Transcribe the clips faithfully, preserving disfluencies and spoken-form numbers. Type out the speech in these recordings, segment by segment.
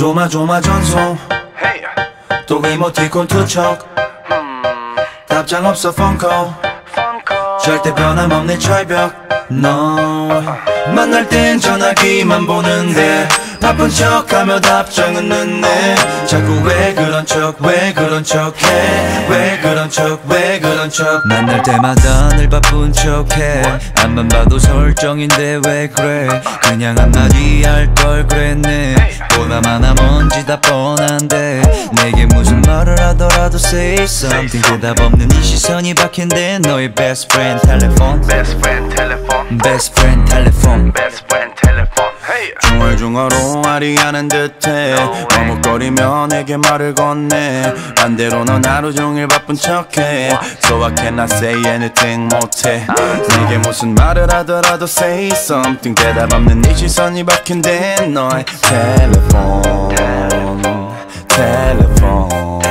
조마조마전송 또 이모티콘 투척 답장 없어 펑커 절대 변함없는 철벽 너 만날 땐 전화기만 보는데 바쁜 척하며 답장은 늦네 자꾸 왜 그런 척 왜 그런 척해 왜 그런 척 왜 그런 척 만날 때마다 늘 바쁜 척해 앞만 봐도 설정인데 왜 그래 그냥 한마디 할 걸 그랬네 보다 많아 뭔지 다 뻔한데 내게 무슨 말을 하더라도 say something 대답 없는 이 시선이 박힌데 너의 best friend 텔레폰 Best friend telephone best friend 텔레폰 Best friend telephone Hey 중얼중얼 아리하는 듯해 머뭇거리며 내게 말을 건네 반대로 넌 하루 종일 바쁜 척해 So I cannot say anything 못해 내게 무슨 말을 하더라도 say something 대답 없는 네 시선이 박힌데 너의 텔레폰 텔레폰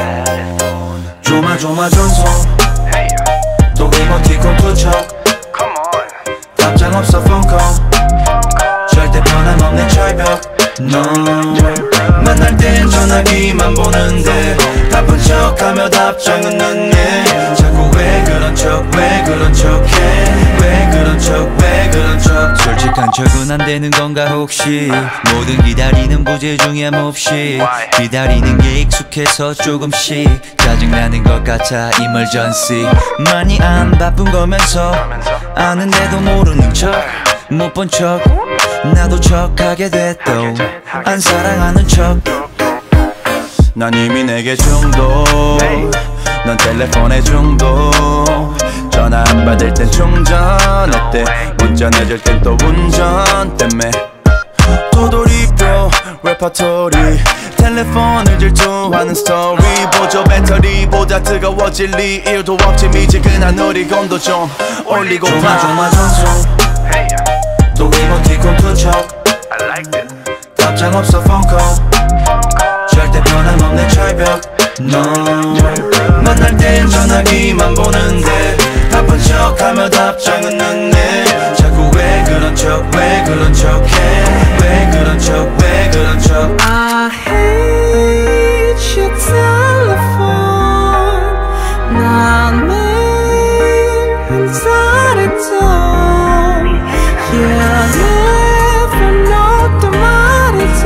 조마조마전송 또 이모티콘 투척 Come on 답장 없어 펑커 절대 변함없는 철벽 너 만날 땐 전화기만 보는데 바쁜 척하며 답장은 늦네 자꾸 왜 그런 척 왜 그런 척해 왜 그런 척 왜 그런 척 솔직한 척은 안 되는 건가 혹시 모든 기다리는 부재 중에 몹시 기다리는 게 익숙해서 조금씩 짜증나는 것 같아 emergency 많이 안 바쁜 거면서 아는데도 모르는 척 못 본 척 나도 척하게 됐도 안 사랑하는 척 난 이미 내게 중독 넌 텔레폰에 중독 전화 안 받을 땐 충전할 때 문자 늦을 땐 또 운전 때문에 도돌이표 레퍼토리 텔레폰을 질투하는 스토리 보조 배터리보다 뜨거워질 리 일도 없지 미지근한 우리 건도 좀 올리고 조마조마전송 또 이모티콘 투척 I like it 답장 없어 펑커 절대 변함없는 철벽 너 만날 땐 전화기만 보는데 바쁜 척하며 답장은 늦네 자꾸 왜 그런 척 왜 그런 척해 왜 그런 척 왜 그런 척 I hate your telephone 난 매일 한 살이도 Yeah, never know 또 말해도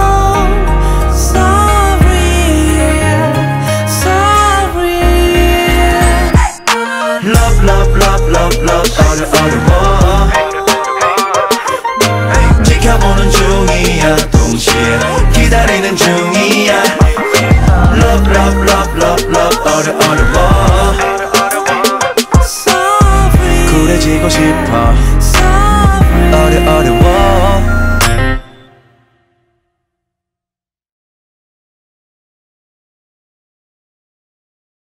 Sorry, sorry Love love love love love 어려 어려워 지켜보는 중이야 동시에 기다리는 중이야 Love love love love love 어려 어려워 Sorry, 쿨해지고 싶어 sorry 어려